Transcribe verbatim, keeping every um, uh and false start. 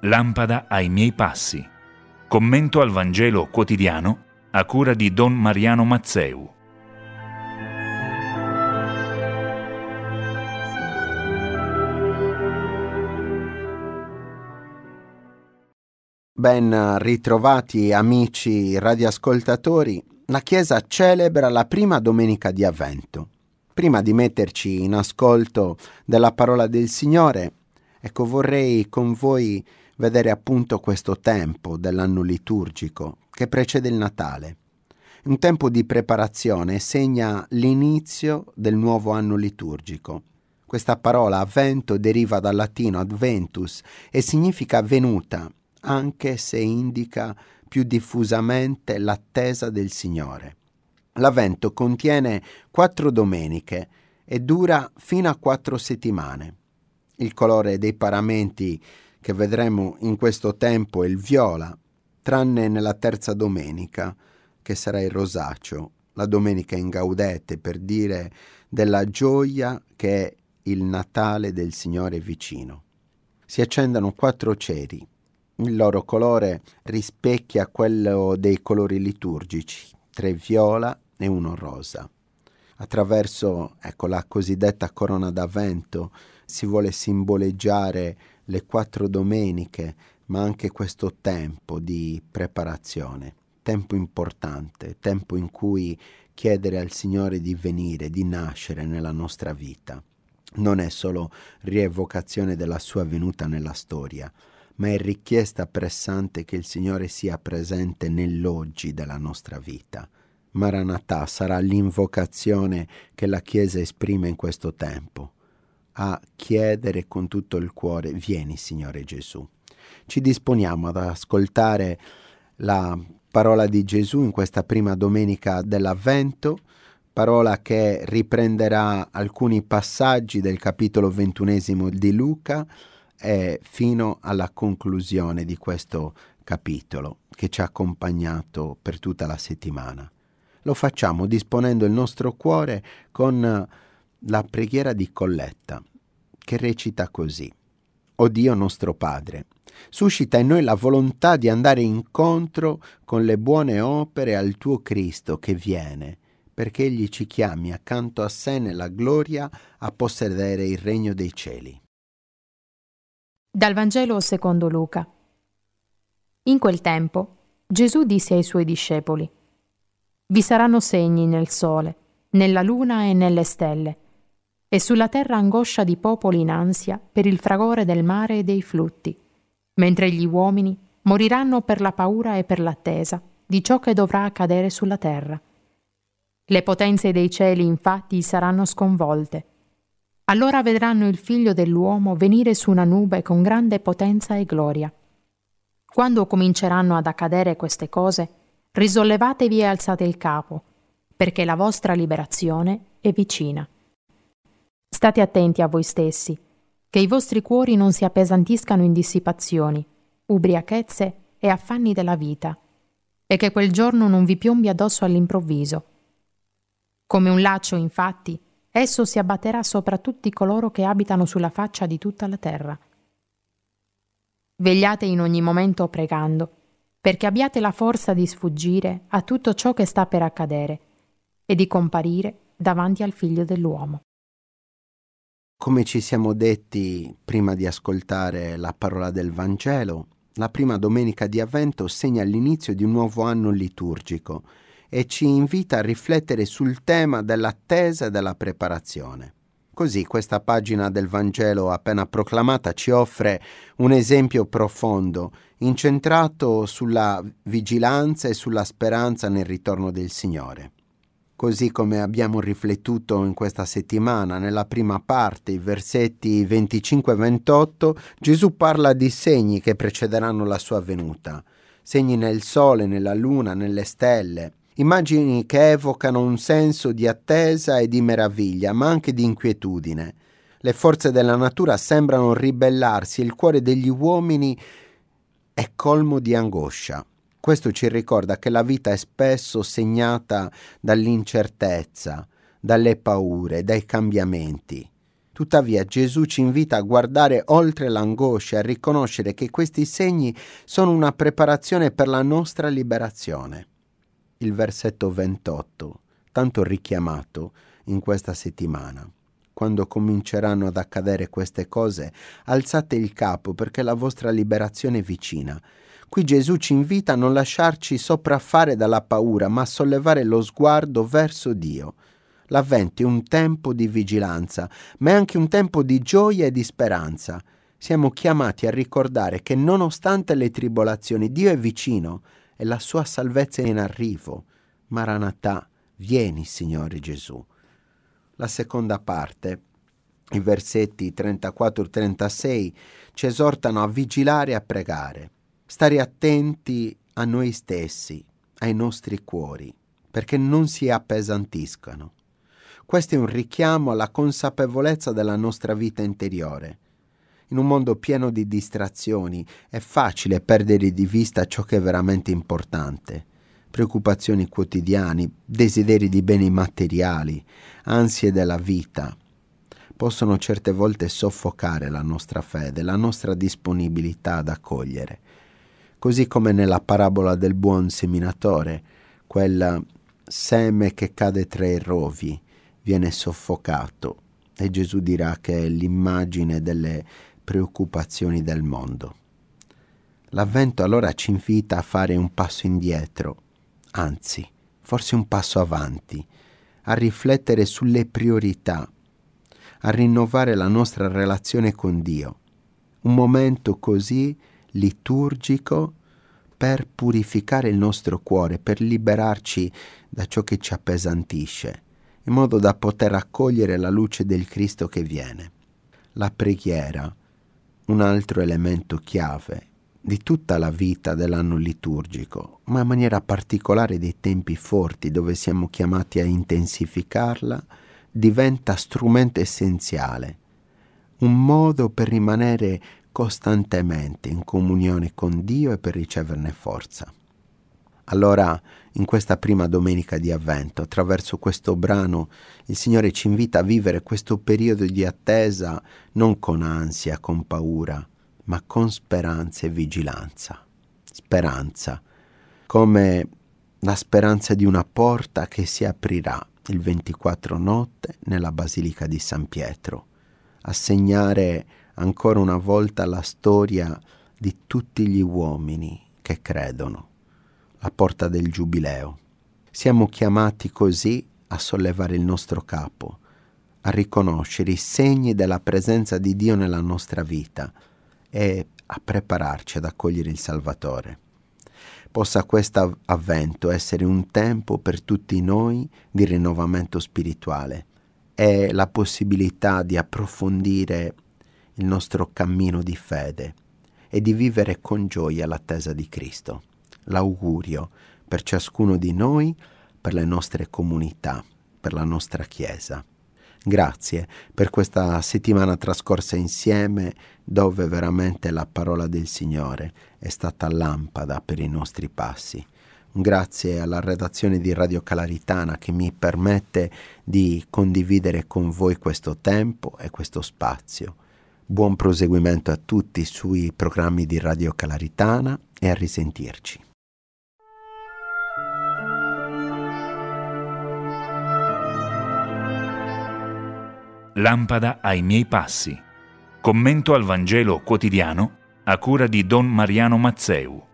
lampada ai miei passi. Commento al Vangelo quotidiano a cura di Don Mariano Mazzeu. Ben ritrovati amici radioascoltatori. La Chiesa celebra la prima domenica di Avvento. Prima di metterci in ascolto della parola del Signore, ecco, vorrei con voi vedere appunto questo tempo dell'anno liturgico che precede il Natale. Un tempo di preparazione segna l'inizio del nuovo anno liturgico. Questa parola Avvento deriva dal latino adventus e significa venuta, anche se indica più diffusamente l'attesa del Signore. L'Avvento contiene quattro domeniche e dura fino a quattro settimane. Il colore dei paramenti che vedremo in questo tempo è il viola, tranne nella terza domenica, che sarà il rosaceo, la domenica in gaudete, per dire della gioia che è il Natale del Signore vicino. Si accendono quattro ceri. Il loro colore rispecchia quello dei colori liturgici, tre viola e uno rosa. Attraverso, ecco, la cosiddetta corona d'Avvento si vuole simboleggiare le quattro domeniche, ma anche questo tempo di preparazione, tempo importante, tempo in cui chiedere al Signore di venire, di nascere nella nostra vita. Non è solo rievocazione della sua venuta nella storia, ma è richiesta pressante che il Signore sia presente nell'oggi della nostra vita. Maranatà sarà l'invocazione che la Chiesa esprime in questo tempo, a chiedere con tutto il cuore: vieni Signore Gesù. Ci disponiamo ad ascoltare la parola di Gesù in questa prima domenica dell'Avvento, parola che riprenderà alcuni passaggi del capitolo ventunesimo di Luca e fino alla conclusione di questo capitolo che ci ha accompagnato per tutta la settimana. Lo facciamo disponendo il nostro cuore con la preghiera di colletta, che recita così: O Dio nostro Padre, suscita in noi la volontà di andare incontro con le buone opere al tuo Cristo che viene, perché Egli ci chiami accanto a sé nella gloria a possedere il regno dei cieli. Dal Vangelo secondo Luca. In quel tempo Gesù disse ai suoi discepoli: Vi saranno segni nel sole, nella luna e nelle stelle, e sulla terra angoscia di popoli in ansia per il fragore del mare e dei flutti, mentre gli uomini moriranno per la paura e per l'attesa di ciò che dovrà accadere sulla terra. Le potenze dei cieli infatti saranno sconvolte. Allora vedranno il Figlio dell'uomo venire su una nube con grande potenza e gloria. Quando cominceranno ad accadere queste cose, risollevatevi e alzate il capo, perché la vostra liberazione è vicina. State attenti a voi stessi, che i vostri cuori non si appesantiscano in dissipazioni, ubriachezze e affanni della vita, e che quel giorno non vi piombi addosso all'improvviso. Come un laccio, infatti, esso si abbatterà sopra tutti coloro che abitano sulla faccia di tutta la terra. Vegliate in ogni momento pregando, perché abbiate la forza di sfuggire a tutto ciò che sta per accadere e di comparire davanti al Figlio dell'uomo. Come ci siamo detti prima di ascoltare la parola del Vangelo, la prima domenica di Avvento segna l'inizio di un nuovo anno liturgico e ci invita a riflettere sul tema dell'attesa e della preparazione. Così questa pagina del Vangelo appena proclamata ci offre un esempio profondo, incentrato sulla vigilanza e sulla speranza nel ritorno del Signore. Così come abbiamo riflettuto in questa settimana, nella prima parte, i versetti venticinque e ventotto, Gesù parla di segni che precederanno la sua venuta, segni nel sole, nella luna, nelle stelle. Immagini che evocano un senso di attesa e di meraviglia, ma anche di inquietudine. Le forze della natura sembrano ribellarsi e il cuore degli uomini è colmo di angoscia. Questo ci ricorda che la vita è spesso segnata dall'incertezza, dalle paure, dai cambiamenti. Tuttavia Gesù ci invita a guardare oltre l'angoscia e a riconoscere che questi segni sono una preparazione per la nostra liberazione. Il versetto ventotto, tanto richiamato in questa settimana. Quando cominceranno ad accadere queste cose, alzate il capo perché la vostra liberazione è vicina. Qui Gesù ci invita a non lasciarci sopraffare dalla paura, ma a sollevare lo sguardo verso Dio. L'Avvento è un tempo di vigilanza, ma è anche un tempo di gioia e di speranza. Siamo chiamati a ricordare che nonostante le tribolazioni, Dio è vicino e la sua salvezza è in arrivo. Maranatà, vieni, Signore Gesù. La seconda parte, i versetti trentaquattro trentasei, ci esortano a vigilare e a pregare, stare attenti a noi stessi, ai nostri cuori, perché non si appesantiscano. Questo è un richiamo alla consapevolezza della nostra vita interiore. In un mondo pieno di distrazioni è facile perdere di vista ciò che è veramente importante. Preoccupazioni quotidiane, desideri di beni materiali, ansie della vita, possono certe volte soffocare la nostra fede, la nostra disponibilità ad accogliere. Così come nella parabola del buon seminatore, quel seme che cade tra i rovi viene soffocato e Gesù dirà che è l'immagine delle preoccupazioni del mondo. L'Avvento allora ci invita a fare un passo indietro, anzi, forse un passo avanti, a riflettere sulle priorità, a rinnovare la nostra relazione con Dio. Un momento così liturgico per purificare il nostro cuore, per liberarci da ciò che ci appesantisce, in modo da poter accogliere la luce del Cristo che viene. La preghiera, un altro elemento chiave di tutta la vita dell'anno liturgico, ma in maniera particolare dei tempi forti dove siamo chiamati a intensificarla, diventa strumento essenziale, un modo per rimanere costantemente in comunione con Dio e per riceverne forza. Allora, in questa prima domenica di Avvento, attraverso questo brano, il Signore ci invita a vivere questo periodo di attesa non con ansia, con paura, ma con speranza e vigilanza. Speranza, come la speranza di una porta che si aprirà il ventiquattro notte nella Basilica di San Pietro, a segnare ancora una volta la storia di tutti gli uomini che credono, la porta del Giubileo. Siamo chiamati così a sollevare il nostro capo, a riconoscere i segni della presenza di Dio nella nostra vita e a prepararci ad accogliere il Salvatore. Possa questo Avvento essere un tempo per tutti noi di rinnovamento spirituale e la possibilità di approfondire il nostro cammino di fede e di vivere con gioia l'attesa di Cristo. L'augurio per ciascuno di noi, per le nostre comunità, per la nostra Chiesa. Grazie per questa settimana trascorsa insieme, dove veramente la parola del Signore è stata lampada per i nostri passi. Grazie alla redazione di Radio Calaritana che mi permette di condividere con voi questo tempo e questo spazio. Buon proseguimento a tutti sui programmi di Radio Calaritana e a risentirci. Lampada ai miei passi. Commento al Vangelo quotidiano a cura di Don Mariano Mazzeu.